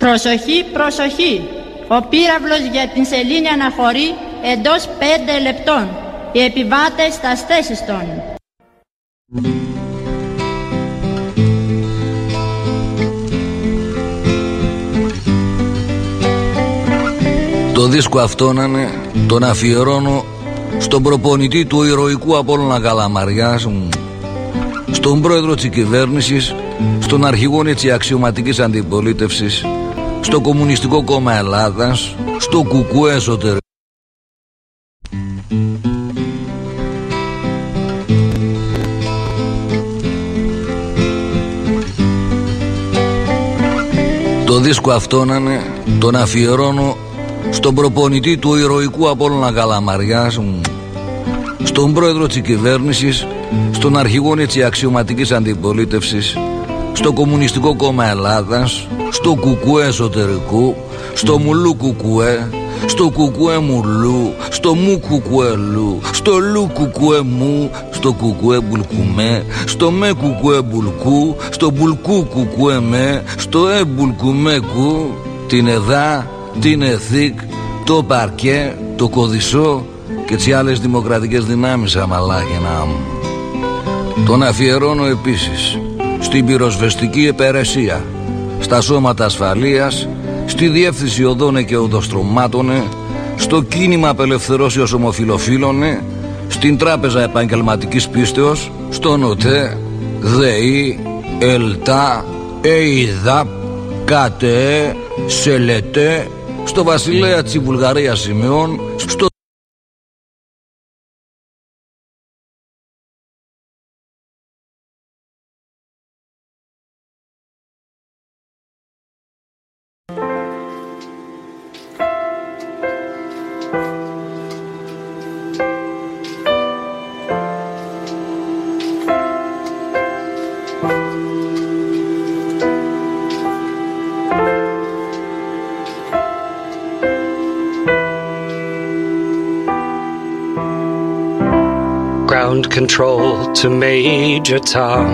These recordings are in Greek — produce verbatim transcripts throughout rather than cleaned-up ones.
Προσοχή, προσοχή. Ο πύραυλος για την σελήνη αναχωρεί εντός πέντε λεπτών. Οι επιβάτες στας θέσεις των. Το δίσκο αυτό να είναι, τον αφιερώνω στον προπονητή του ηρωικού Απόλλωνα Καλαμαριάς, στον πρόεδρο της κυβέρνησης, στον αρχηγό της αξιωματικής αντιπολίτευσης, στο Κομμουνιστικό Κόμμα Ελλάδας, στο Κουκουέ εσωτερικό. Το δίσκο αυτό να είναι, τον αφιερώνω στον προπονητή του ηρωικού Απόλλωνα Καλαμαριάς, στον πρόεδρο της κυβέρνησης, στον αρχηγό της αξιωματικής αντιπολίτευσης, στο Κομμουνιστικό Κόμμα Ελλάδας, στο Κουκουέ εσωτερικού, στο Μουλού Κουκουέ, στο Κουκουέ Μουλού, στο Μου Κουκουέλου, στο Λου Κουκουέ Μου, στο Κουκουέ Μπουλκουμέ, στο Με Κουκουέ Μπουλκού, στο Μπουλκού Κουκουέ Με, στο Ε Μπουλκουμέκου, την ΕΔΑ, την ΕΘΙΚ, το Παρκέ, το Κωδισό και τις άλλες δημοκρατικές δυνάμεις αμαλάχινα μου. Τον αφιερώνω επίσης στην πυροσβεστική υπηρεσία, στα σώματα ασφαλείας, στη διεύθυνση οδών και οδοστρωμάτων, στο κίνημα απελευθερώσεως ομοφιλοφίλων, στην Τράπεζα Επαγγελματικής Πίστεως, στον ΟΤΕ, ΔΕΗ, ΕΛΤΑ, ΕΙΔΑΠ, ΚΑΤΕ, ΣΕΛΕΤΕ, στο Βασιλέα της Βουλγαρίας Σημειών, στο Ground control to Major Tom.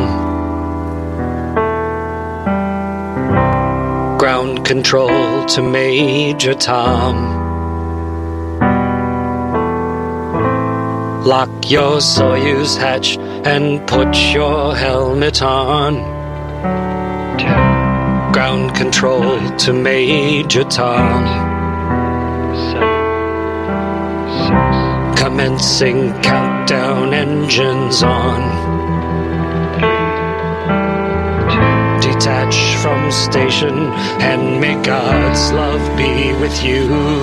Ground control to Major Tom. Lock your Soyuz hatch and put your helmet on. Ground control to Major Tom. Commencing countdown, engines on. Detach from station and may God's love be with you.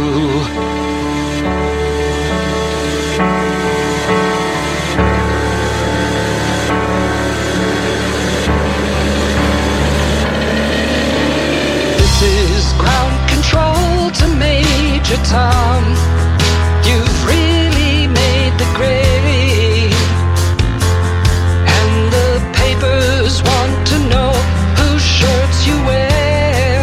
This is ground control to Major Tom. You've really made the grade, and the papers want to know whose shirts you wear.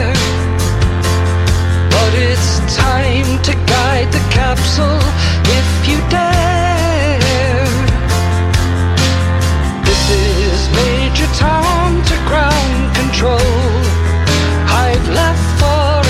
But it's time to guide the capsule if you dare. This is Major Tom to ground control. I've left for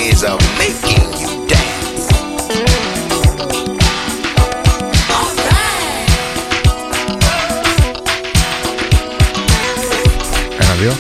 ways of making you dance. All right. Ένα, δύο.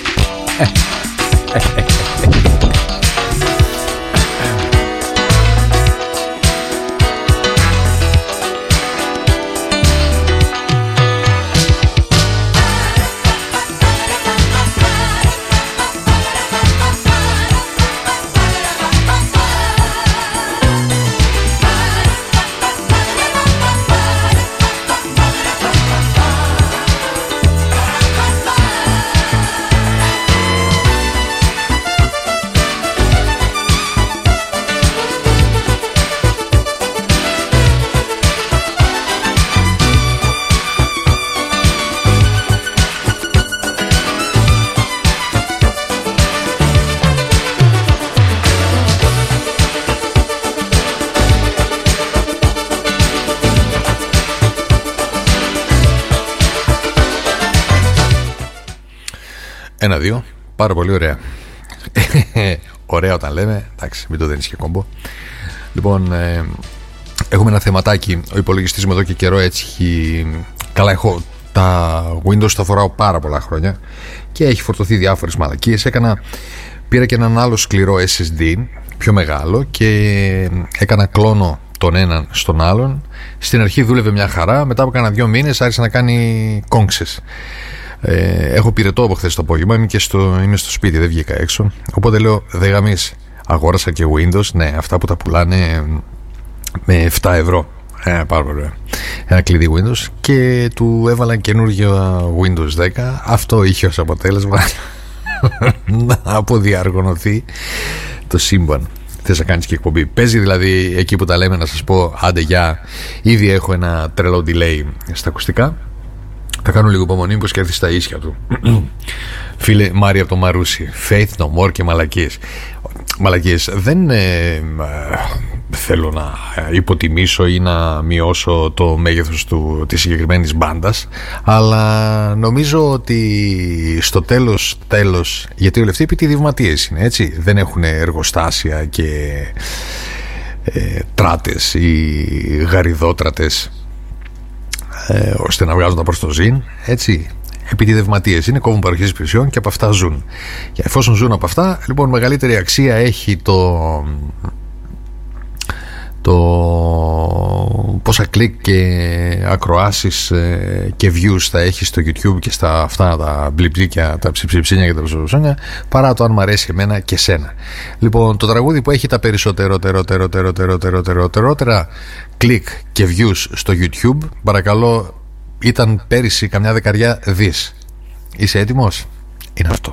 Ένα, δύο. Πάρα πολύ ωραία. Ωραία όταν λέμε. Εντάξει, μην το δίνεις και κόμπο. Λοιπόν, ε, έχουμε ένα θεματάκι. Ο υπολογιστής μου εδώ και καιρό έτσι. Καλά, έχω τα Windows, τα φοράω πάρα πολλά χρόνια και έχει φορτωθεί διάφορες μαλακίες. Έκανα, πήρα και έναν άλλο σκληρό ες ες ντι πιο μεγάλο και έκανα κλόνο τον έναν στον άλλον. Στην αρχή δούλευε μια χαρά. Μετά από κάνα δύο μήνες άρχισε να κάνει κόγξες. Ε, έχω πυρετό από χθες το απόγευμα. Είμαι, και στο, είμαι στο σπίτι, δεν βγήκα έξω. Οπότε λέω, δε γαμείς. Αγόρασα και Windows. Ναι, αυτά που τα πουλάνε με επτά ευρώ. Ε, πάρα πολύ ωραία. Ένα κλειδί Windows. Και του έβαλα καινούργιο Windows δέκα. Αυτό είχε ως αποτέλεσμα να αποδιαργωνωθεί το σύμπαν. Θες να κάνεις και εκπομπή. Παίζει δηλαδή εκεί που τα λέμε να σας πω, άντε γεια. Ήδη έχω ένα τρελό delay στα ακουστικά. Θα κάνω λίγο υπομονή πως και έρθει στα ίσια του. Φίλε Μάρια από το Μαρούσι, Faith No More και μαλακίες. Μαλακίες. Δεν ε, θέλω να υποτιμήσω ή να μειώσω το μέγεθος του, της συγκεκριμένης μπάντας, αλλά νομίζω ότι στο τέλος, τέλος, γιατί όλοι αυτοί επιτιδευματίες είναι, έτσι. Δεν έχουν εργοστάσια και ε, τράτες ή γαριδότρατες Ε, ώστε να βγάζουν τα προς το ζήν, έτσι. Επιτιδευματίες είναι, κόβουν παροχές υπηρεσιών και από αυτά ζουν. Και εφόσον ζουν από αυτά, λοιπόν, μεγαλύτερη αξία έχει το, το πόσα κλικ και ακροάσεις και views θα έχει στο YouTube και στα αυτά τα μπλιπλίκια, τα ψιψιψίνια και τα ψιψιψίνια, παρά το αν μ' αρέσει εμένα και σένα. Λοιπόν, το τραγούδι που έχει τα περισσότερότερα κλικ και views στο YouTube, παρακαλώ, ήταν πέρυσι καμιά δεκαριά δις. Είσαι έτοιμος? Είναι αυτό.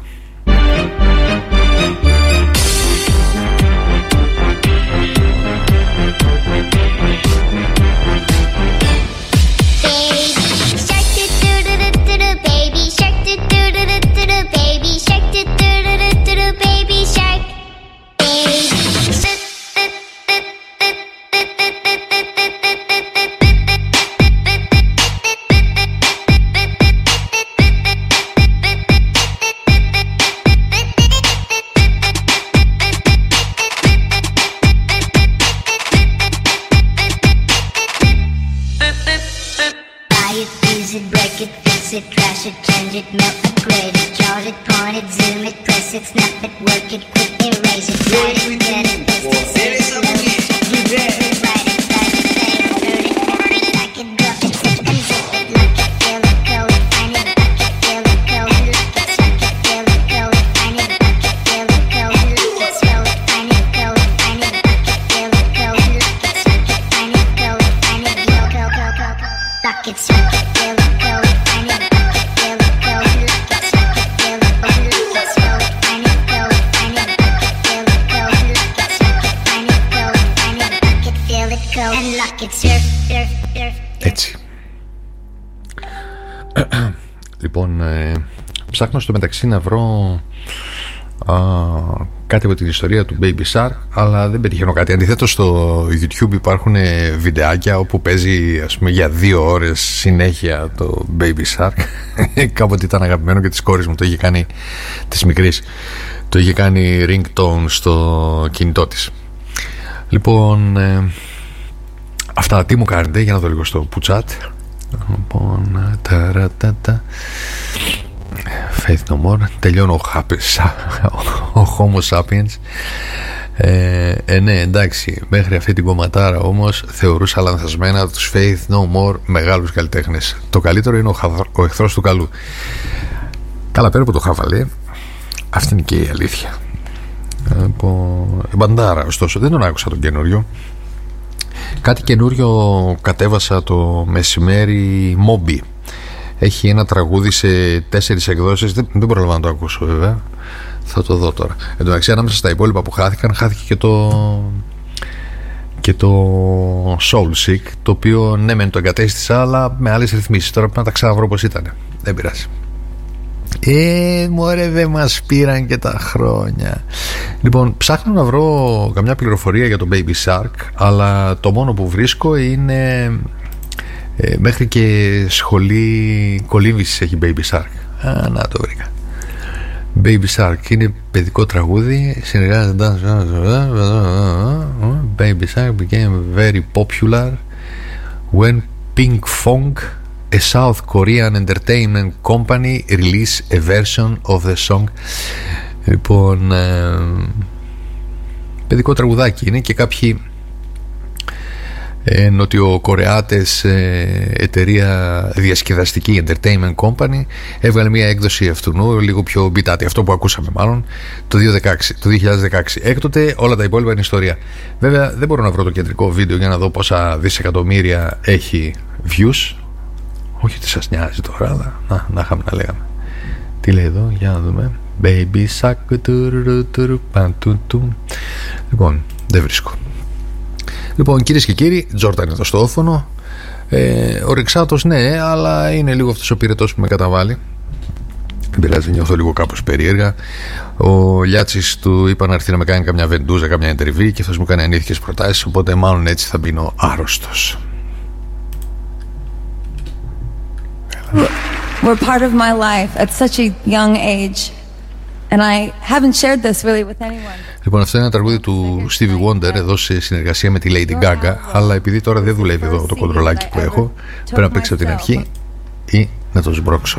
Έτσι. Λοιπόν, ε, ψάχνω στο μεταξύ να βρω α, κάτι από την ιστορία του Baby Shark, αλλά δεν πετυχαίνω κάτι. Αντιθέτως στο YouTube υπάρχουν βιντεάκια όπου παίζει, ας πούμε, για δύο ώρες συνέχεια το Baby Shark. Κάποτε ήταν αγαπημένο και της κόρης μου, το είχε κάνει, της μικρής, το είχε κάνει ringtone στο κινητό της. Λοιπόν, ε, αυτά, τι μου κάνετε, για να δω λίγο στο πουτσάτ. Λοιπόν, ταρατατα. Faith No More. Τελειώνω ο, happy, ο Homo sapiens. ε, ε, ναι, εντάξει, μέχρι αυτή την κομματάρα όμως θεωρούσα λανθασμένα τους Faith No More μεγάλους καλλιτέχνες. Το καλύτερο είναι ο, ο εχθρός του καλού. Καλά, πέρα από το χαβαλέ, αυτή είναι και η αλήθεια. Λοιπόν, Μπαντάρα, ωστόσο, δεν τον άκουσα τον καινούριο. Κάτι καινούριο κατέβασα το μεσημέρι, Moby. Έχει ένα τραγούδι σε τέσσερις εκδόσεις. Δεν, δεν προλαβαίνω να το ακούσω, βέβαια. Θα το δω τώρα. Εν τω μεταξύ, ανάμεσα στα υπόλοιπα που χάθηκαν, χάθηκε και το και το Soul Sick, το οποίο ναι μεν το εγκατέστησα, αλλά με άλλες ρυθμίσεις. Τώρα πρέπει να τα ξαναβρω πως ήταν. Δεν πειράζει. Ε, μωρέ, δεν μας πήραν και τα χρόνια. Λοιπόν, ψάχνω να βρω καμιά πληροφορία για το Baby Shark, αλλά το μόνο που βρίσκω είναι ε, μέχρι και σχολή κολύμβησης έχει Baby Shark. Α, να το βρήκα. Baby Shark είναι παιδικό τραγούδι, συνεργάζεται. Baby Shark became very popular when Pink Fong, a South Korean entertainment company, release a version of the song. Λοιπόν, ε, παιδικό τραγουδάκι είναι, και κάποιοι ε, νοτιοκορεάτες ε, εταιρεία διασκεδαστική entertainment company έβγαλε μια έκδοση αυτού λίγο πιο μπιτάτη, αυτό που ακούσαμε μάλλον το δύο χιλιάδες δεκαέξι. Έκτοτε όλα τα υπόλοιπα είναι ιστορία. Βέβαια δεν μπορώ να βρω το κεντρικό βίντεο για να δω πόσα δισεκατομμύρια έχει views. Όχι ότι σας νοιάζει τώρα, αλλά να, να είχαμε να λέγαμε. Τι λέει εδώ, για να δούμε. Baby Shark. Λοιπόν, δεν βρίσκω. Λοιπόν, κυρίες και κύριοι, Τζόρταν εδώ στο όφωνο. ε, Ο Ρεξάτος, ναι, αλλά είναι λίγο αυτός ο πυρετός που με καταβάλει. Δεν πειράζει, νιώθω λίγο κάπως περίεργα. Ο Λιάτσης του είπα να έρθει να με κάνει καμιά βεντούζα, καμιά εντριβή, και αυτός μου κάνει ανήθικες προτάσεις, οπότε μάλλον έτσι θα μπίνω άρρωστος. Were part of my life at such a young age, and I haven't shared this really with anyone. Λοιπόν, αυτό είναι ένα τραγούδι του Stevie Wonder εδώ σε συνεργασία με τη Lady Gaga, αλλά επειδή τώρα δεν δουλεύει εδώ το κοντρολάκι που έχω, πρέπει να παίξω από την αρχή ή να το σμπρώξω.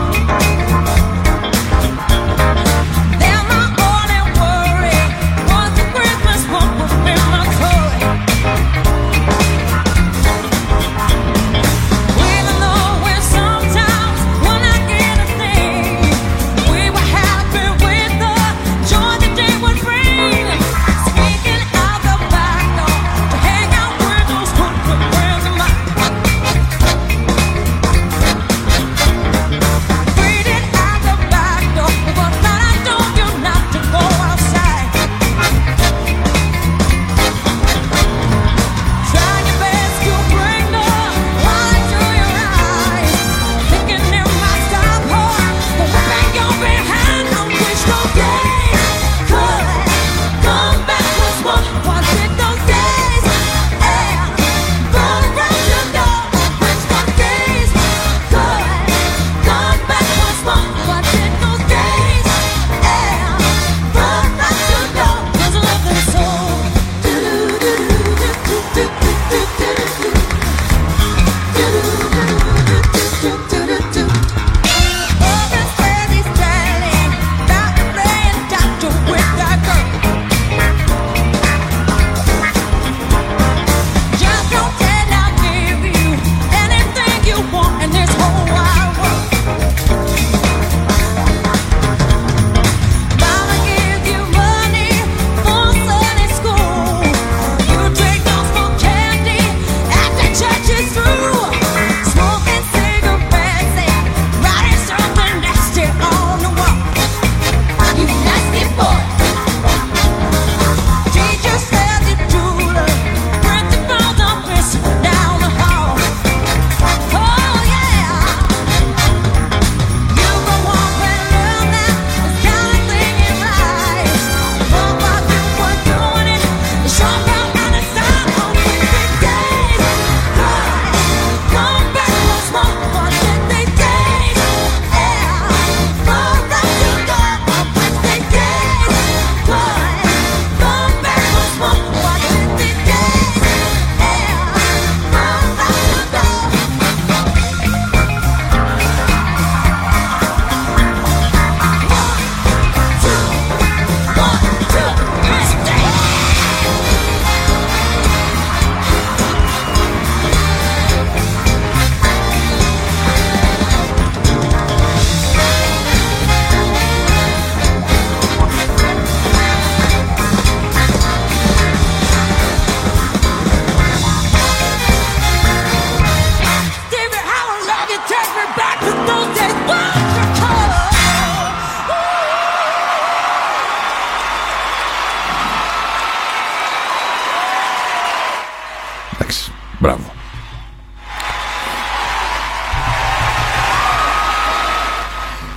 Then my only worry was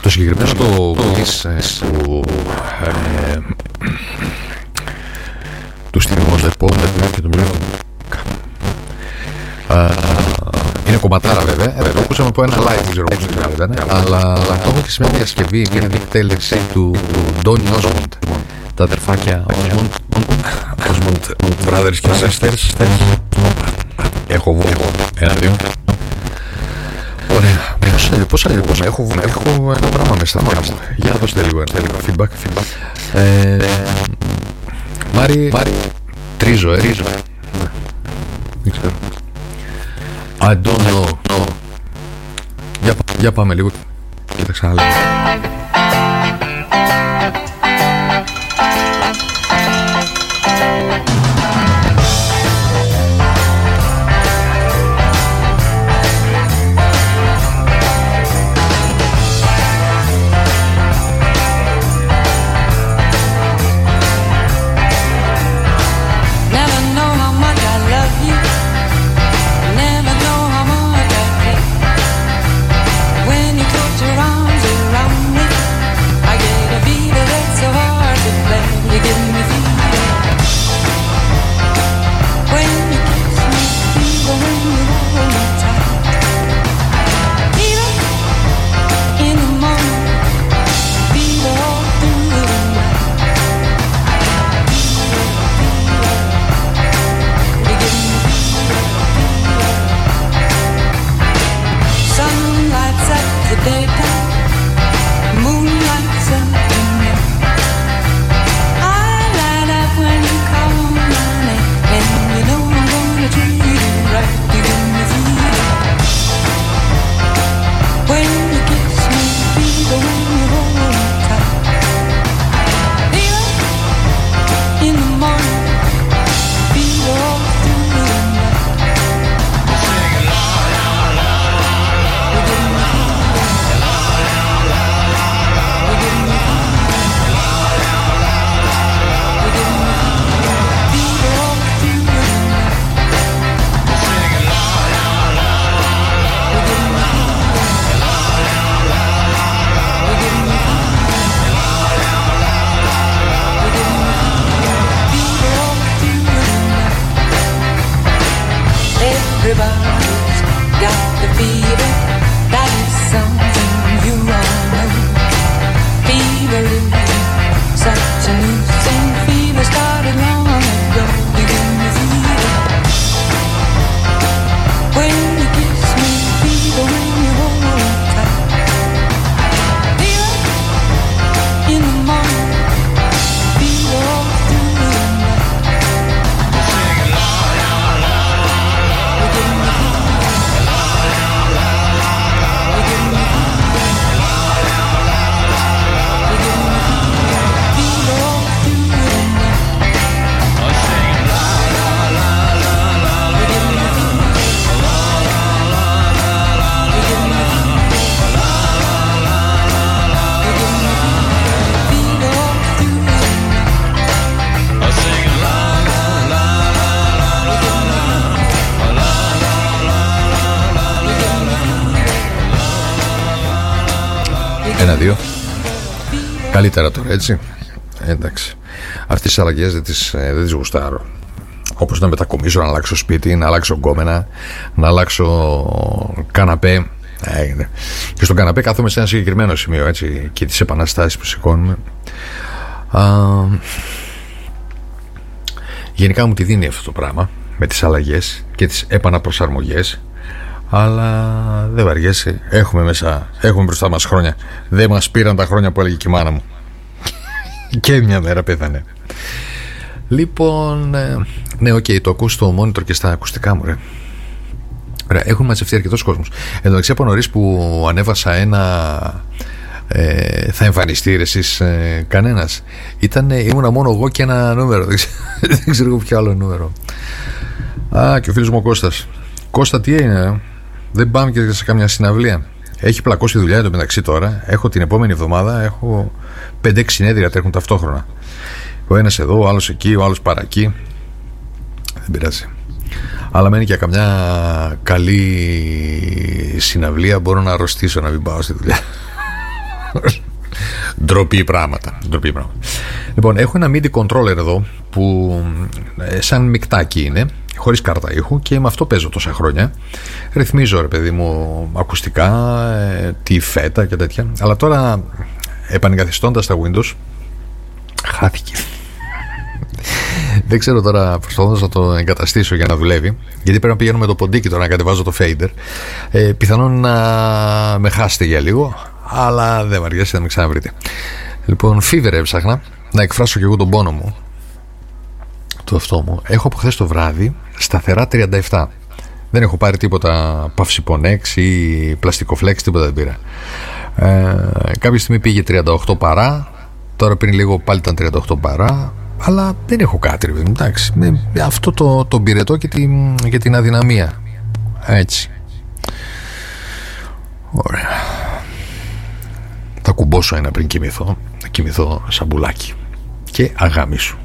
Το συγκεκριμένο το release του ε, του Stevie Wonder και του Blue είναι κομματάρα βέβαια, ε, το ακούσαμε από ένα live, δεν ξέρω πώς ήταν, αλλά το έχω και σε μια διασκευή, μια διεκτέλεξη του Donny Osmond, τα αδερφάκια Osmond Brothers και Sisters. Έχω βόλο, ένα-δύο. Ωραία, πώς αλλιώς, έχω ένα πράγμα μες στα μάτια μου. Για να δώσετε λίγο feedback. Μάρι, τρίζω, ε, δεν ξέρω. I don't know. No. Για, για πάμε λίγο και τα ξαναλέμε. Ένα-δύο. Καλύτερα τώρα, έτσι. Εντάξει. Αυτές τις αλλαγές δεν τις, ε, δεν τις γουστάρω. Όπως να μετακομίσω, να αλλάξω σπίτι, να αλλάξω γκόμενα, να αλλάξω καναπέ. Έγινε. Και στον καναπέ κάθομαι σε ένα συγκεκριμένο σημείο, έτσι, και τις επαναστάσεις που σηκώνουμε. Α, γενικά μου τη δίνει αυτό το πράγμα με τις αλλαγές και τις επαναπροσαρμογές. Αλλά δεν βαριέσαι. Έχουμε μέσα, έχουμε μπροστά μας χρόνια. Δεν μας πήραν τα χρόνια που έλεγε και η μάνα μου. Και μια μέρα πέθανε. Λοιπόν, ναι, οκ, okay, το ακούς στο monitor και στα ακουστικά μου, ρε. Ρε, έχουν μαζευτεί αρκετός κόσμος. Εν τω μεταξύ, από νωρίς που ανέβασα ένα ε, θα εμφανιστεί ρε εσείς ε, κανένας. Ήτανε, ήμουνα μόνο εγώ και ένα νούμερο. Δεν ξέρω, δεν ξέρω ποιο άλλο νούμερο. Α, και ο φίλος μου ο Κώστας. Κώστα, τι είναι, ε? Δεν πάμε και σε καμιά συναυλία? Έχει πλακώσει δουλειά εντωμεταξύ τώρα. Έχω την επόμενη εβδομάδα, έχω πέντε έξι συνέδρια τρέχουν ταυτόχρονα. Ο ένας εδώ, ο άλλος εκεί, ο άλλος παρακεί. Δεν πειράζει. Αλλά μένει και καμιά καλή συναυλία. Μπορώ να αρρωστήσω να μην πάω στη δουλειά. Ντροπή πράγματα. Ντροπή πράγματα. Λοιπόν, έχω ένα MIDI controller εδώ που ε, σαν μικτάκι είναι, χωρίς κάρτα ήχου, και με αυτό παίζω τόσα χρόνια. Ρυθμίζω, ρε παιδί μου, ακουστικά, ε, τη φέτα και τέτοια. Αλλά τώρα, επανεγκαθιστώντας τα Windows, χάθηκε. Δεν ξέρω τώρα, προσπαθώντας να το εγκαταστήσω για να δουλεύει, γιατί πρέπει να πηγαίνω με το ποντίκι τώρα να κατεβάζω το fader. ε, Πιθανόν να με χάσετε για λίγο, αλλά δεν βαριέσαι να με ξαναβρείτε. Λοιπόν, Fever έψαχνα να εκφράσω και εγώ τον πόνο μου, το αυτό μου. Έχω από χθες το βράδυ σταθερά τριάντα επτά. Δεν έχω πάρει τίποτα παυσιπονέξ ή πλαστικοφλέξ, τίποτα δεν πήρα. ε, Κάποια στιγμή πήγε τριάντα οκτώ παρά. Τώρα πριν λίγο πάλι ήταν τριάντα οκτώ παρά. Αλλά δεν έχω κάτι, ρε, εντάξει. Με αυτό το, το πυρετό και την, και την αδυναμία. Έτσι. Ωραία. Θα κουμπώσω ένα πριν κοιμηθώ. Θα κοιμηθώ σαν μπουλάκι. Και αγάμι σου.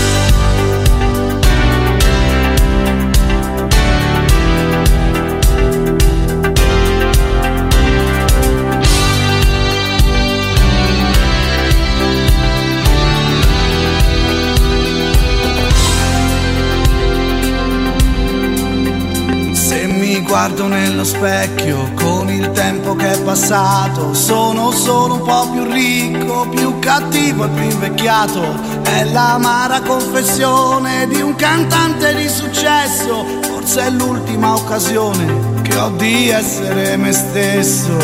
Guardo nello specchio con il tempo che è passato, sono solo un po' più ricco, più cattivo e più invecchiato. È l'amara confessione di un cantante di successo, forse è l'ultima occasione che ho di essere me stesso.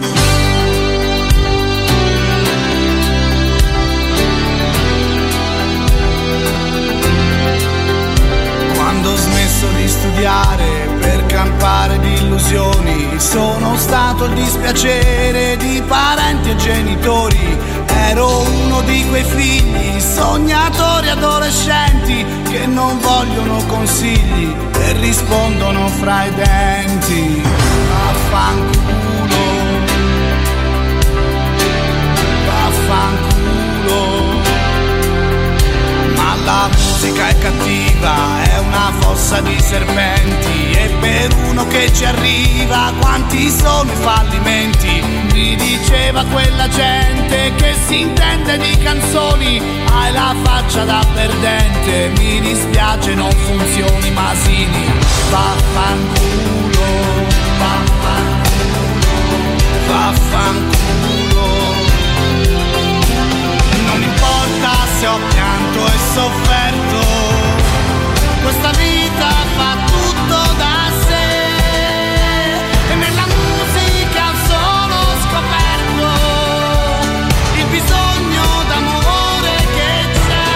Quando ho smesso di studiare per campare di illusioni, sono stato il dispiacere di parenti e genitori. Ero uno di quei figli sognatori adolescenti che non vogliono consigli e rispondono fra i denti: vaffanculo, vaffanculo. Ma la musica è cattiva, è una fossa di serpenti, e per uno che ci arriva quanti sono i fallimenti. Mi diceva quella gente che si intende di canzoni, hai la faccia da perdente, mi dispiace non funzioni Masini. Vaffanculo, vaffanculo, vaffanculo. Non importa se ho pianto e sofferto, questa vita fa tutto da sé, e nella musica ho solo scoperto il bisogno d'amore che c'è.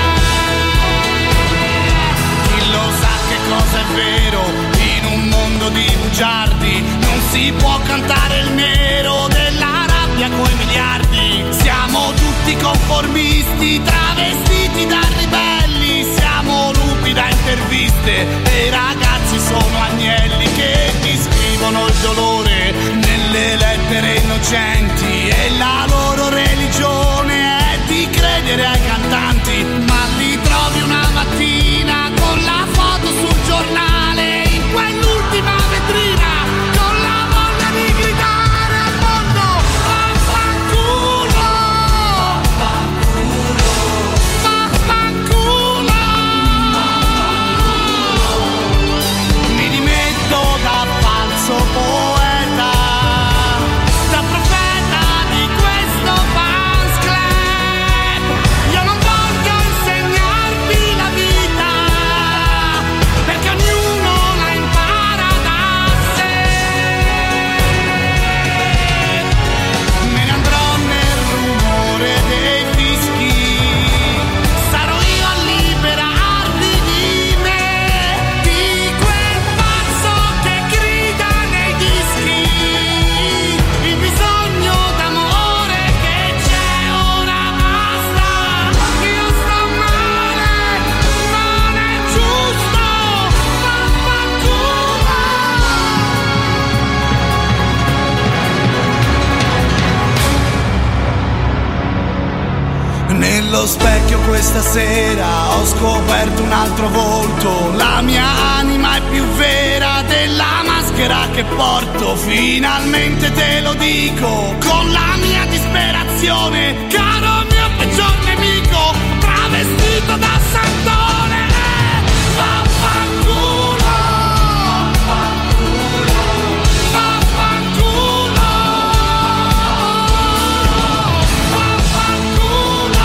Chi lo sa che cosa è vero in un mondo di bugiardi? Non si può cantare il nero della rabbia coi miliardi. Siamo tutti conformisti, travestiti da ribelli, siamo lupi da interviste e i ragazzi sono agnelli che ti scrivono il dolore nelle lettere innocenti, e la loro religione è di credere ai cantanti, ma li trovi una mattina con la foto sul giornale in quell'ultima vetrina con la voglia di gridare al mondo: vaffanculo, vaffanculo. Mi dimetto da falso poeta, da profeta di questo fans club. Io non voglio insegnarvi la vita, perché ognuno la impara da sé. Me ne andrò nel rumore dei fischi, sarò io a liberarvi di me, di quel pazzo che grida nei dischi, il bisogno d'amore che c'è. Ora basta, io sto male, non è giusto, vaffanculo. Nello specchio questa sera ho scoperto un altro volto, la mia anima è più vera della maschera che porto. Finalmente te lo dico con la mia disperazione, direzione, caro mio peggior nemico, travestito da santone. Vaffanculo, vaffanculo, vaffanculo, vaffanculo,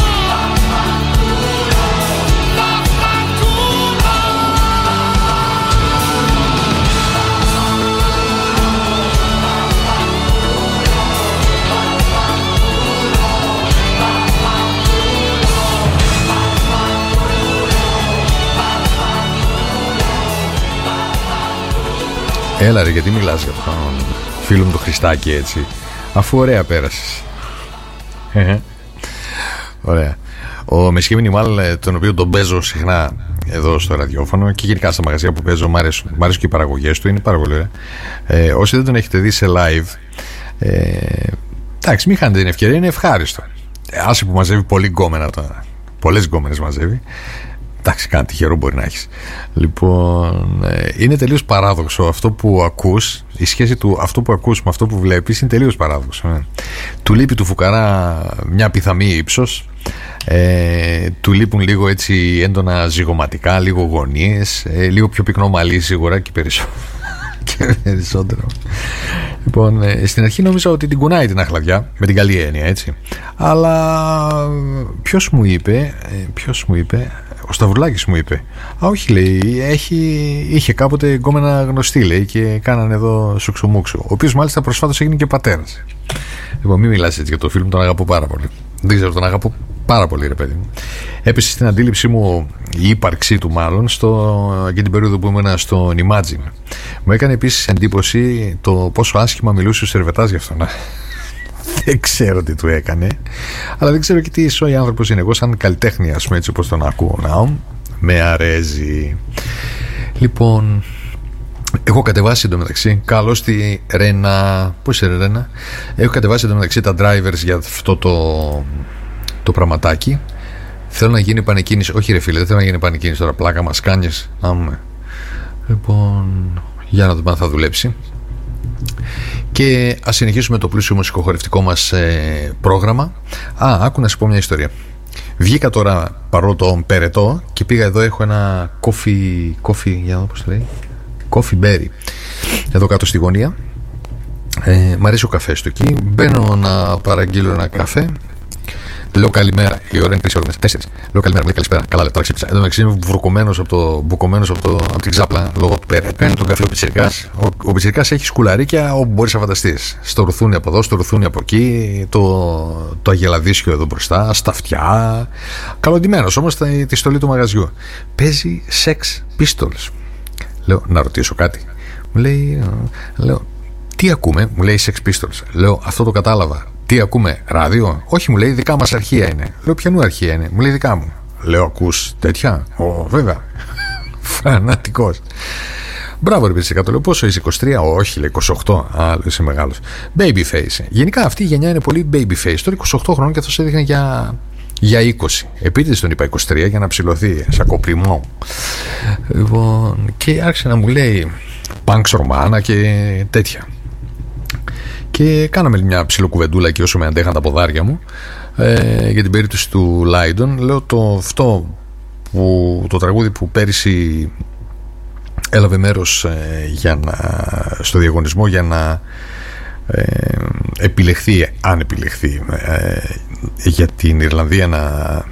Έλα ρε, γιατί μιλάς για τον φίλο μου το Χριστάκη έτσι, αφού ωραία πέρασες. Ωραία. Ο Μεσχή Μινιμάλ, τον οποίο τον παίζω συχνά εδώ στο ραδιόφωνο και γενικά στα μαγαζιά που παίζω, μ' αρέσουν, μ' αρέσουν και οι παραγωγές του, είναι πάρα πολύ ωραία. Ε, όσοι δεν τον έχετε δει σε live, ε, εντάξει, μην χάνετε την ευκαιρία, είναι ευχάριστο. Ε, άσε που μαζεύει πολύ γκόμενα τώρα. Πολλές γκόμενες μαζεύει. Εντάξει, κάτι τυχερό μπορεί να έχεις. Λοιπόν, ε, είναι τελείως παράδοξο αυτό που ακούς. Η σχέση του αυτό που ακούς με αυτό που βλέπεις είναι τελείως παράδοξο. Ε. Του λείπει του φουκαρά μια πιθαμή ύψος. Ε, του λείπουν λίγο έτσι έντονα ζυγωματικά, λίγο γωνίες, ε, λίγο πιο πυκνό μαλλί σίγουρα και περισσότερο. Και περισσότερο. Λοιπόν, ε, στην αρχή νόμιζα ότι την κουνάει την αχλαδιά, με την καλή έννοια, έτσι. Αλλά ποιος μου είπε, ε, ποιος μου είπε, ο Σταυρουλάκης μου είπε, α όχι, λέει, έχει, είχε κάποτε γκόμενα γνωστή, λέει, και κάνανε εδώ σουξουμούξου, ο οποίος μάλιστα προσφάτως έγινε και πατέρας. Λοιπόν, μην μιλάς έτσι για το φίλο μου, τον αγαπώ πάρα πολύ. Δεν ξέρω, τον αγαπώ πάρα πολύ, ρε παιδί μου. Έπεσε στην αντίληψή μου η ύπαρξή του, μάλλον, στο, για την περίοδο που ήμουν στο Imagine. Μου έκανε επίσης εντύπωση το πόσο άσχημα μιλούσε ο Σερβετάς γι' αυτόν. Δεν ξέρω τι του έκανε, αλλά δεν ξέρω και τι σόι άνθρωπος είναι. Εγώ, σαν καλλιτέχνη, ας πούμε, έτσι όπως τον ακούω, να, με αρέσει. Λοιπόν, έχω κατεβάσει εντωμεταξύ, καλώς τη Ρένα. Πώς είναι, Ρένα? Έχω κατεβάσει εντωμεταξύ τα drivers για αυτό το, το πραγματάκι. Θέλω να γίνει επανεκκίνηση. Όχι, ρε φίλε, δεν θέλω να γίνει επανεκκίνηση τώρα. Πλάκα μας κάνεις. Άμε. Λοιπόν, για να δούμε αν θα δουλέψει. Και ας συνεχίσουμε το πλούσιο μουσικοχορευτικό μας ε, πρόγραμμα. Α, άκου να σου πω μια ιστορία. Βγήκα τώρα παρότο περετό και πήγα εδώ. Έχω ένα coffee, coffee, για να δω πώς το λέει, coffee berry, εδώ κάτω στη γωνία. ε, Μ' αρέσει ο καφές του εκεί. Μπαίνω να παραγγείλω ένα καφέ. Λέω καλημέρα, η ώρα είναι τρεις ώρες, τέσσερις. Λέω καλημέρα, μου λέει καλησπέρα. Καλά, τώρα ξύπνησα. Εδώ μεταξύ είμαι βουρκωμένος από, το, μπουκωμένος από, το, από την ξάπλα λόγω του πέρα. Παίρνει τον καφέ ο Πιτσιρικάς. Ο, ο Πιτσιρικάς έχει σκουλαρίκια όπου μπορείς να φανταστείς. Στο ρουθούνι από εδώ, στο ρουθούνι από εκεί, το, το αγελαδίσιο εδώ μπροστά, στα αυτιά. Καλοντημένος όμως τη, τη στολή του μαγαζιού. Παίζει Sex Pistols. Λέω, να ρωτήσω κάτι. Μου λέει, λέω, τι ακούμε? Μου λέει Sex Pistols. Λέω, αυτό το κατάλαβα. Τι ακούμε, ράδιο? Όχι, μου λέει, δικά μας αρχεία είναι. Λέω, ποιανού αρχεία είναι? Μου λέει, δικά μου. Λέω, ακούς τέτοια? Ω, βέβαια. Φανατικός. Μπράβο, ρε παιδιά, λέω, πόσο είσαι? είκοσι τρία? Όχι, λέει, είκοσι οκτώ. Α, λέω, είσαι μεγάλος. Babyface. Γενικά αυτή η γενιά είναι πολύ babyface. Τώρα είκοσι οκτώ χρόνων και αυτός έδειχνε για, για είκοσι. Επίτηδες τον είπα είκοσι τρία για να ψηλωθεί, σαν κοπλιμό. Λοιπόν, και άρχισε να μου λέει Πανκ Σορμάνα και τέτοια. Και κάναμε μια ψιλοκουβεντούλα και όσο με αντέχαν τα ποδάρια μου, ε, για την περίπτωση του Λάιντον. Λέω, το αυτό που, το τραγούδι που πέρυσι έλαβε μέρος ε, για να, στο διαγωνισμό για να ε, επιλεχθεί, αν επιλεχθεί, ε, για την Ιρλανδία να,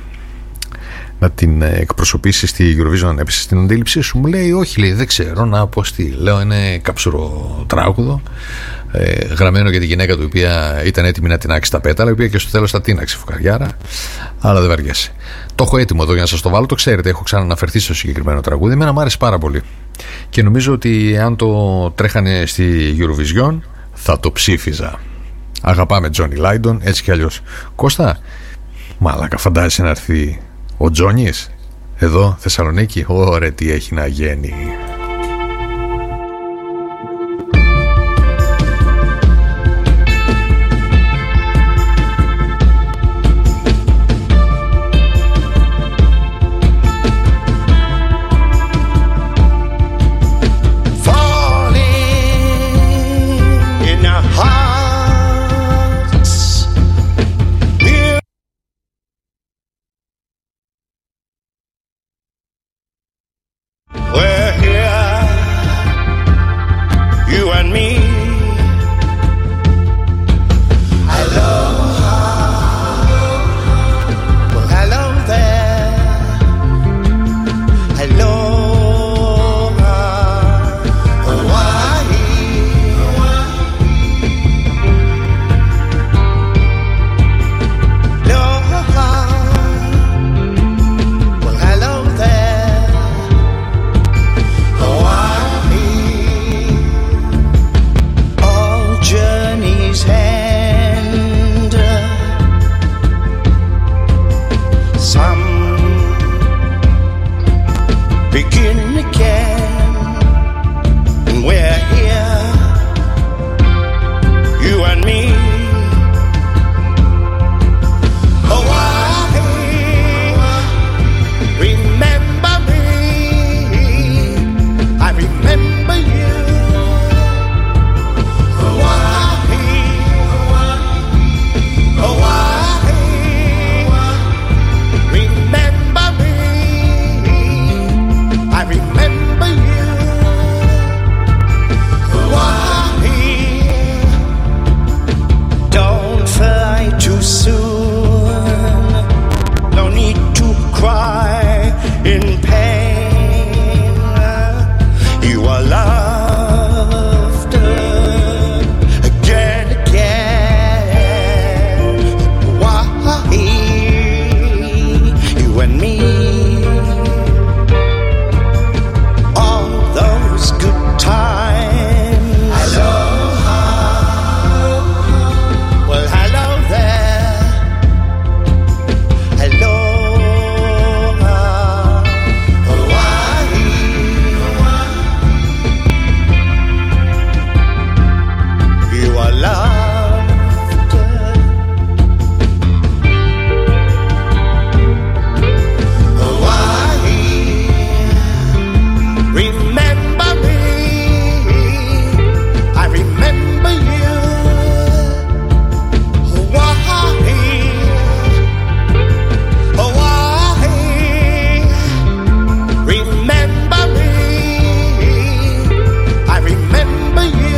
να την εκπροσωπήσει στη Eurovision, αν έπεσε στην αντίληψή σου? Μου λέει, όχι, λέει, δεν ξέρω να πω τι. Λέω, είναι καψουρό τράγουδο, ε, γραμμένο για τη γυναίκα του, η οποία ήταν έτοιμη να τεινάξει τα πέταλα, η οποία και στο τέλος τα τίναξε φουκαριάρα, αλλά δεν βαριέσαι. Το έχω έτοιμο εδώ για να σας το βάλω, το ξέρετε, έχω ξαναναφερθεί στο συγκεκριμένο τραγούδι. Εμένα μου άρεσε πάρα πολύ και νομίζω ότι αν το τρέχανε στη Eurovision θα το ψήφιζα. Αγαπάμε Τζόνι Λάιντον, έτσι κι αλλιώς. Κώστα, μαλάκα, φαντάζεσαι να έρθει ο Τζόνις εδώ Θεσσαλονίκη? Ωραία, τι έχει να γίνει. soon. No need to cry in pain. You are loved again, again. Why? You and me. All those good times. Hello. Well, hello there. Hello. You are loved. Why? Remember me. I remember you. Why? Why? Remember me. I remember you.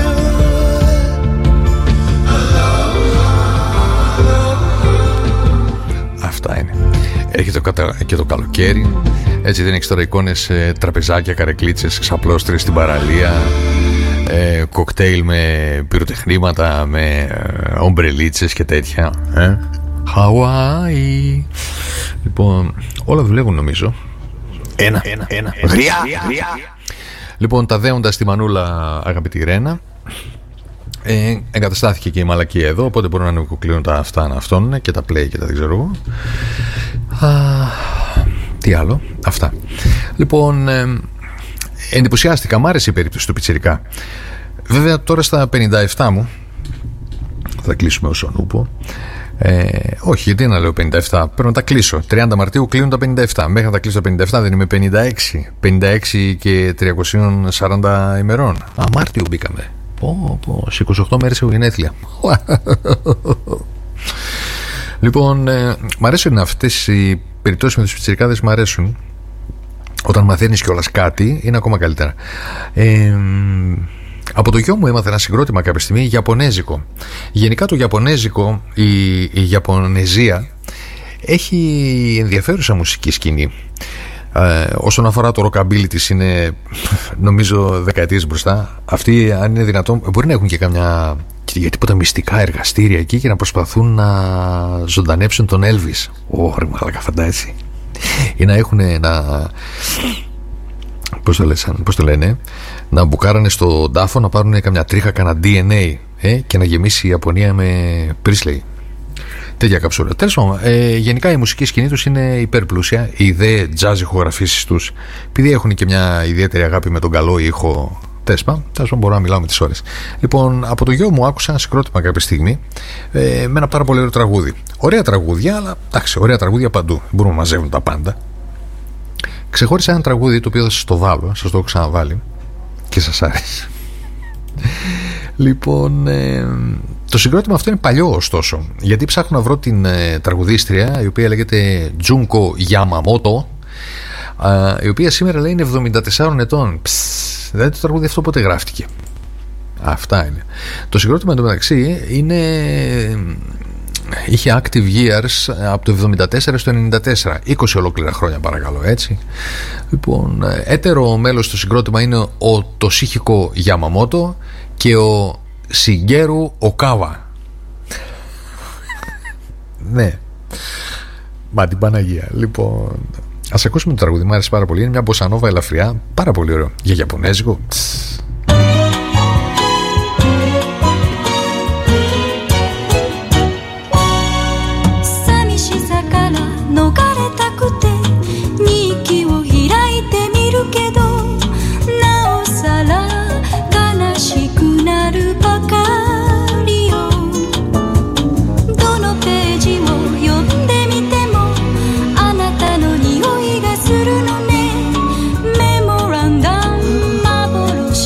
Αυτά είναι. Έρχεται κατα... και το καλοκαίρι. Έτσι δεν έχεις τώρα εικόνες ε, τραπεζάκια, καρεκλίτσες, ξαπλώστρες στην παραλία, ε, κοκτέιλ με πυροτεχνήματα, με ε, ομπρελίτσες και τέτοια. Ε? Χαουάι. Λοιπόν, όλα δουλεύουν νομίζω. Ένα, ένα, ένα. Γριά, γριά. Λοιπόν, τα δέοντα στη μανούλα, αγαπητή Ρένα. Ε, εγκαταστάθηκε και η μαλακία εδώ, οπότε μπορούν να νοικοκλίνουν τα αυτά να αυτόν και τα play και τα δεν ξέρω εγώ. Α, τι άλλο, αυτά. Λοιπόν, ε, εντυπωσιάστηκα, μ' άρεσε η περίπτωση του πιτσιρικά. Βέβαια τώρα στα πενήντα επτά μου, θα κλείσουμε όσον ούπο. Ε, όχι, γιατί να λέω πενήντα επτά, πρέπει να τα κλείσω. τριάντα Μαρτίου κλείνουν τα πενήντα επτά. Μέχρι να τα κλείσω τα πενήντα επτά δεν είμαι πενήντα έξι. πενήντα έξι και τριακόσια σαράντα ημερών. Α, Μάρτιο μπήκαμε. Πω, πω, σε είκοσι οκτώ μέρες έχω γενέθλια. Λοιπόν, ε, μ' αρέσουν αυτές οι περιπτώσεις με τους πιτσιρικάδες, μ' αρέσουν. Όταν μαθαίνεις κιόλας κάτι είναι ακόμα καλύτερα. ε, Από το γιο μου έμαθα ένα συγκρότημα κάποια στιγμή Ιαπωνέζικο. Γενικά το Ιαπωνέζικο, η, η Ιαπωνεζία έχει ενδιαφέρουσα μουσική σκηνή. Ε, όσον αφορά το rockabilly της είναι νομίζω δεκαετίες μπροστά. Αυτοί, αν είναι δυνατόν, μπορεί να έχουν και καμιά για τίποτα μυστικά εργαστήρια εκεί και να προσπαθούν να ζωντανέψουν τον Elvis. Ωρε μαλάκα, φαντάζεσαι. Ή να έχουν να... Πώς το, λες, πώς το λένε, να μπουκάρανε στον τάφο να πάρουν καμιά τρίχα, κανένα ντι εν έι ε, και να γεμίσει η Ιαπωνία με Presley. Τέτοια καψούρα. Τέλος πάντων, ε, γενικά η μουσική σκηνή τους είναι υπερπλούσια. Οι δε jazz ηχογραφήσεις τους, επειδή έχουν και μια ιδιαίτερη αγάπη με τον καλό ήχο. Τέσπα, τέλος πάντων, μπορώ να μιλάω με τις ώρες. Λοιπόν, από το γιο μου άκουσα ένα συγκρότημα κάποια στιγμή ε, με ένα πάρα πολύ ωραίο τραγούδι. Ωραία τραγούδια, αλλά εντάξει, ωραία τραγούδια παντού. Μπορούμε να μαζεύουν τα πάντα. Ξεχώρισα ένα τραγούδι το οποίο θα σας το βάλω, σας το έχω ξαναβάλει και σας άρεσε. Λοιπόν, ε, το συγκρότημα αυτό είναι παλιό ωστόσο, γιατί ψάχνω να βρω την ε, τραγουδίστρια, η οποία λέγεται Τζούνκο Γιαμαμότο, ε, η οποία σήμερα λέει είναι εβδομήντα τεσσάρων ετών. Ψ, δηλαδή το τραγούδι αυτό πότε γράφτηκε. Αυτά είναι. Το συγκρότημα εντωμεταξύ είναι... είχε active years από το εβδομήντα τέσσερα στο ενενήντα τέσσερα, είκοσι ολόκληρα χρόνια παρακαλώ, έτσι. Λοιπόν, έτερο μέλος του συγκρότημα είναι ο Τοσίχικο Γιαμαμότο και ο Σιγκέρου Οκάβα. Ναι, μα την Παναγία. Λοιπόν, ας ακούσουμε το τραγούδι, μου άρεσε πάρα πολύ. Είναι μια μποσανόβα ελαφριά, πάρα πολύ ωραίο. Για Ιαπωνέζικο. メモランダム幻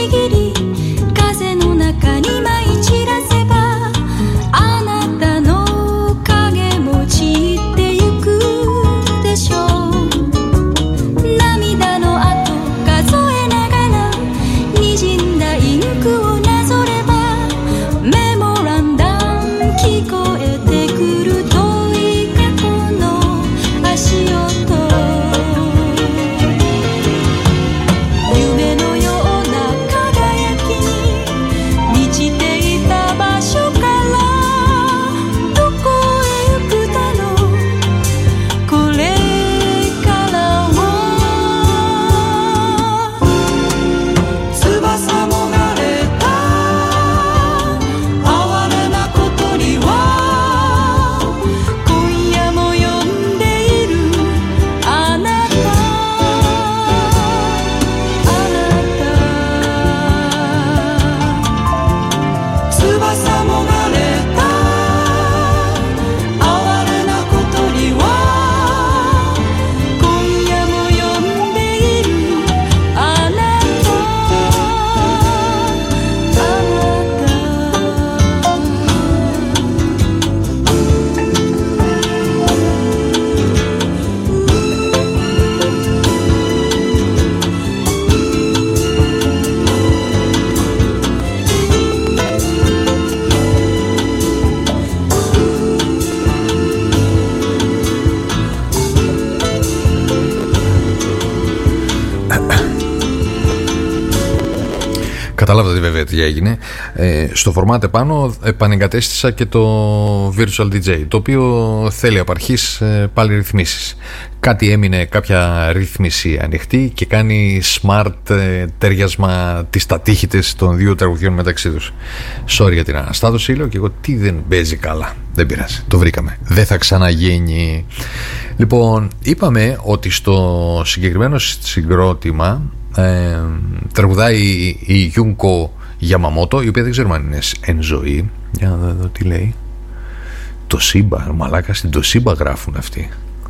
Καταλάβατε βέβαια τι έγινε. Ε, στο φορμάτε πάνω επανεγκατέστησα και το Virtual ντι τζέι, το οποίο θέλει απ' αρχής ε, πάλι ρυθμίσεις. Κάτι έμεινε, κάποια ρύθμιση ανοιχτή και κάνει smart ε, τέριασμα τις τατύχητες των δύο τραγουδιών μεταξύ τους. Sorry για την αναστάτωση, λέω και εγώ τι δεν παίζει καλά. Δεν πειράζει, το βρήκαμε. Δεν θα ξαναγίνει. Λοιπόν, είπαμε ότι στο συγκεκριμένο συγκρότημα Ε, τραγουδάει η Γιούνκο Γιαμαμότο, η οποία δεν ξέρουμε αν είναι εν ζωή. Για να δω τι λέει. Το Σύμπα, μαλάκα, στην το Σύμπα γράφουν αυτοί.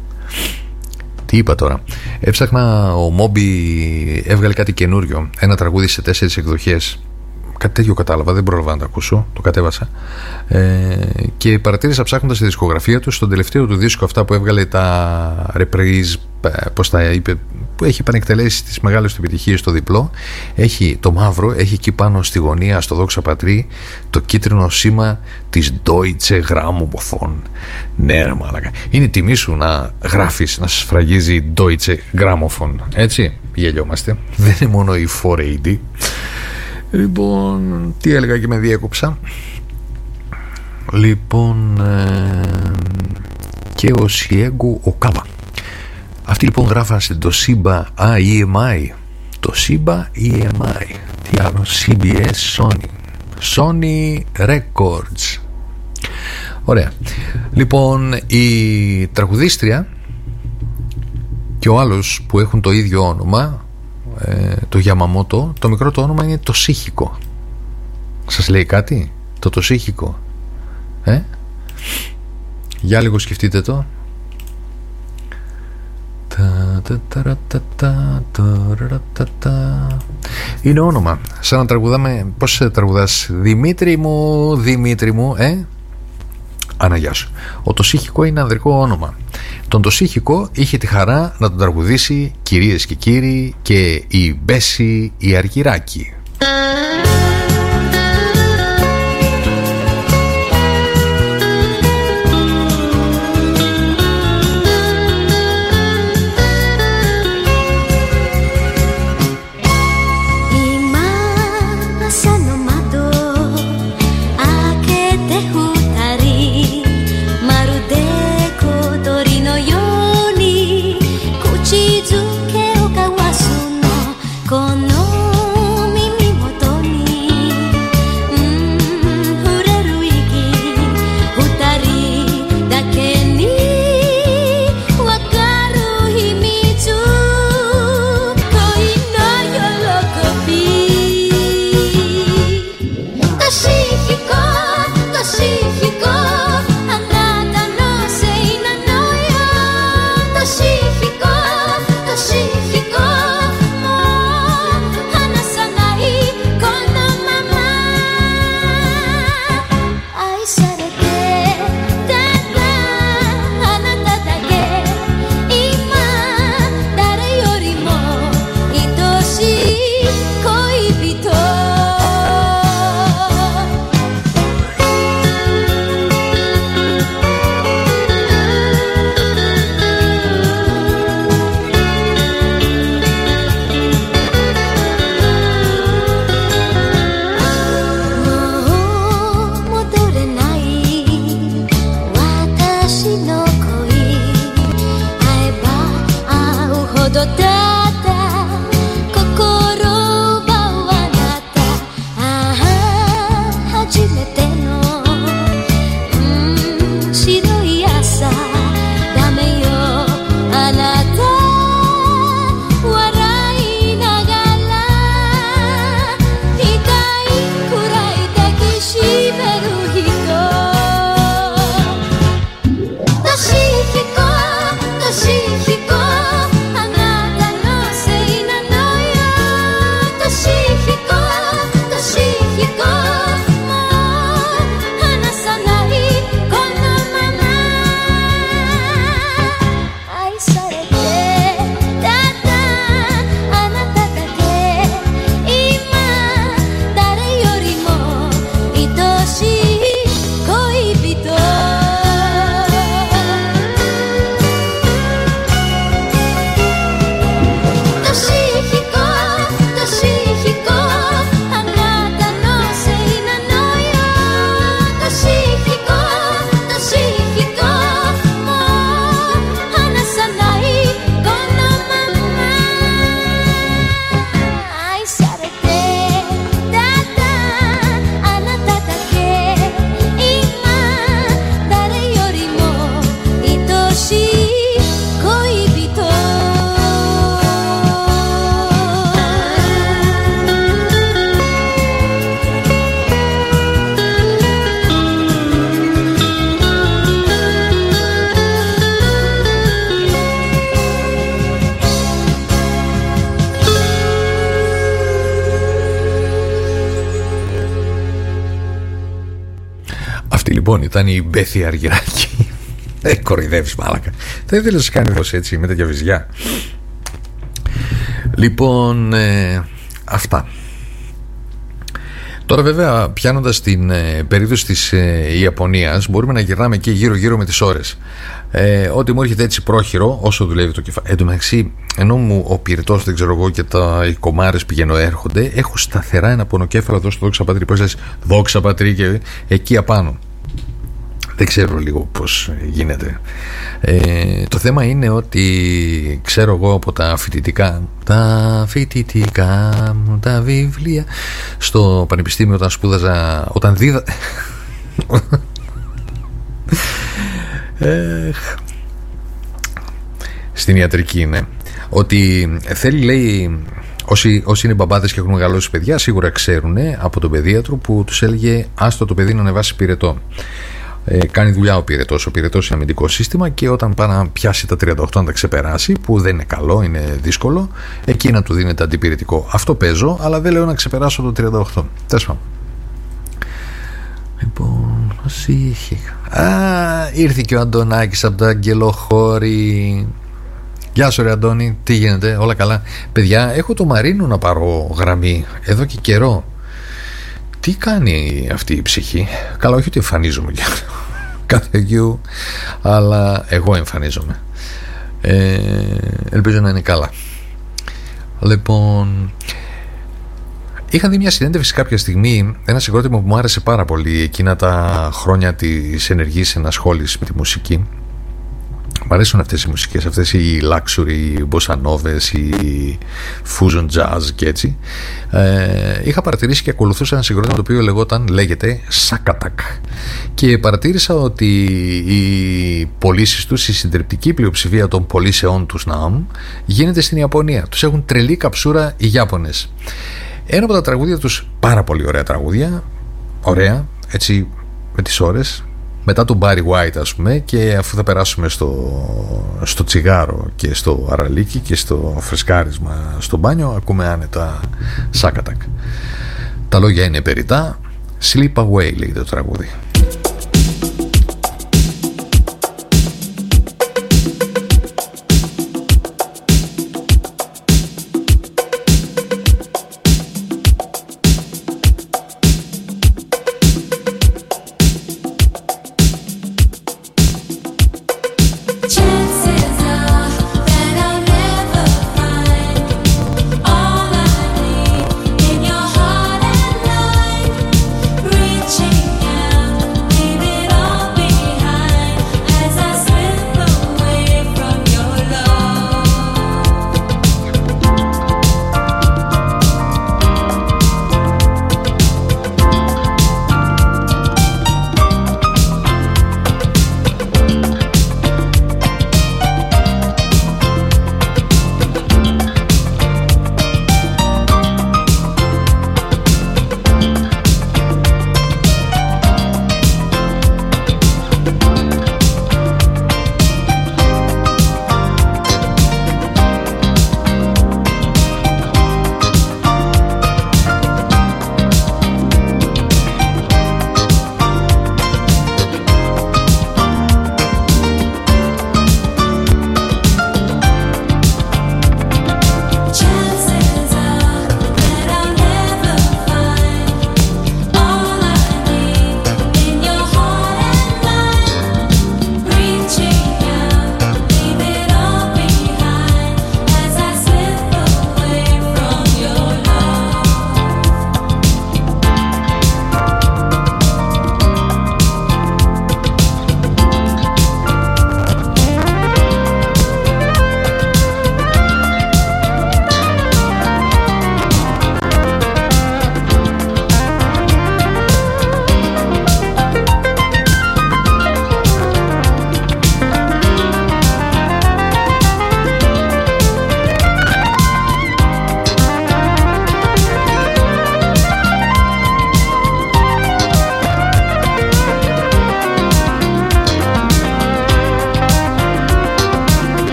Τι είπα τώρα. Έψαχνα, ο Μόμπι έβγαλε κάτι καινούριο, ένα τραγούδι σε τέσσερις εκδοχές. Κάτι τέτοιο κατάλαβα, δεν πρόλαβα να το ακούσω, το κατέβασα. Ε, και παρατήρησα ψάχνοντας τη δισκογραφία του, στον τελευταίο του δίσκο, αυτά που έβγαλε τα reprise, πώς τα είπε, που έχει επανεκτελέσει τις μεγάλες του επιτυχίες στο διπλό. Έχει το μαύρο, έχει εκεί πάνω στη γωνία, στο δόξα πατρί, το κίτρινο σήμα της Deutsche Grammophon. Ναι ρε μάλακα, είναι η τιμή σου να γράφεις, να σας σφραγίζει Deutsche Grammophon, έτσι, γελιόμαστε. Δεν είναι μόνο η τετρακόσια ογδόντα. Λοιπόν, τι έλεγα και με διέκοψα. Λοιπόν, ε, και ο Σιέγκου ο Κάβα. Αυτοί λοιπόν γράφαν στην το Toshiba ι εμ άι. Το Toshiba ι εμ άι. Τι άλλο, σι μπι ες Sony. Sony Records. Ωραία. Λοιπόν, η τραγουδίστρια και ο άλλος που έχουν το ίδιο όνομα, ε, το Γιαμαμότο, το μικρό το όνομα είναι το Σίχικο. Σας λέει κάτι το το Σίχικο? Ε? Για λίγο σκεφτείτε το. Είναι όνομα. Σαν να τραγουδάμε. Πώς τραγουδάς? Δημήτρη μου, Δημήτρη μου, ε? Αναγιά σου. Ο Τοσίχικο είναι ανδρικό όνομα. Τον Τοσίχικο είχε τη χαρά να τον τραγουδήσει, κυρίες και κύριοι, και η Μπέση η Αργυράκη. Con Λοιπόν, ήταν η Μπέθη Αργυράκη. Ε, κοροϊδεύεις μάλακα. Δεν ήθελες να σε κάνει πως έτσι με τέτοια βυζιά. Λοιπόν, ε, αυτά. Τώρα βέβαια, πιάνοντας την ε, περίπτωση της ε, Ιαπωνίας, μπορούμε να γυρνάμε και γύρω γύρω με τις ώρες. ε, Ό,τι μου έρχεται έτσι πρόχειρο όσο δουλεύει το κεφάλι. Εν τω μεταξύ, ενώ μου ο πυρητός, δεν ξέρω εγώ, και τα, οι κομμάρες πηγαίνω έρχονται, έχω σταθερά ένα πονοκέφαλο εδώ στο Δόξα Πατρί. Πώς λες, Δόξα Πατρί, και εκεί απάνω. Δεν ξέρω λίγο πώς γίνεται. ε, Το θέμα είναι ότι ξέρω εγώ από τα φοιτητικά Τα φοιτητικά μου τα βιβλία στο πανεπιστήμιο, όταν σπούδαζα, όταν δίδα ε, στην ιατρική, ναι, ότι θέλει, λέει, όσοι, όσοι είναι μπαμπάδες και έχουν μεγαλώσει παιδιά, σίγουρα ξέρουν από τον παιδίατρο που τους έλεγε άστο το παιδί να ανεβάσει πυρετό. Ε, κάνει δουλειά ο πυρετός. Ο πυρετός είναι αμυντικό σύστημα και όταν πάει να πιάσει τα τριάντα οκτώ, να τα ξεπεράσει, που δεν είναι καλό, είναι δύσκολο, εκεί να του δίνεται αντιπυρετικό. Αυτό παίζω, αλλά δεν λέω να ξεπεράσω το τριάντα οκτώ. Τέλος πάντων. Λοιπόν, πώς είχε. Α, ήρθε και ο Αντωνάκης από το Αγγελοχώρι. Γεια σου ρε Αντώνη, τι γίνεται, όλα καλά? Παιδιά, έχω το Μαρίνο να πάρω γραμμή εδώ και καιρό. Τι κάνει αυτή η ψυχή? Καλά, όχι ότι εμφανίζομαι και κάθε γιου, αλλά εγώ εμφανίζομαι. ε, Ελπίζω να είναι καλά. Λοιπόν, είχα δει μια συνέντευξη κάποια στιγμή, ένα συγκρότημα που μου άρεσε πάρα πολύ εκείνα τα χρόνια της ενεργής ενασχόλησης με τη μουσική. Μ' αρέσουν αυτές οι μουσικές, αυτές οι luxury, οι μποσανόβες, οι fusion jazz και έτσι. Ε, είχα παρατηρήσει και ακολουθούσα ένα συγκρότημα το οποίο λεγόταν, λέγεται Σάκατακ. Και παρατήρησα ότι οι πωλήσεις τους, η συντριπτική πλειοψηφία των πωλήσεών τους ΝΑΜ γίνεται στην Ιαπωνία. Τους έχουν τρελή καψούρα οι Ιάπωνες. Ένα από τα τραγούδια τους, πάρα πολύ ωραία τραγούδια, ωραία, έτσι με τις ώρες, μετά τον Barry White ας πούμε, και αφού θα περάσουμε στο, στο τσιγάρο και στο αραλίκι και στο φρεσκάρισμα στο μπάνιο, ακούμε άνετα Σάκατακ. Τα λόγια είναι περιτά. Sleep Away λέγεται το τραγούδι.